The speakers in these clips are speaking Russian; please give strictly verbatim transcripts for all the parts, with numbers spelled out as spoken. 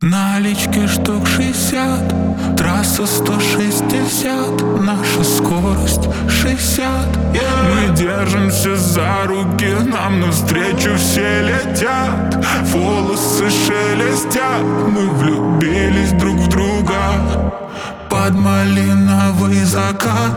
Налички штук шестьдесят, трасса сто шестьдесят, наша скорость шестьдесят. Мы держимся за руки, нам навстречу все летят, волосы шелестят, мы влюбились друг в друга под малиновый закат.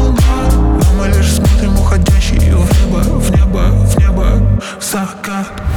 Закат.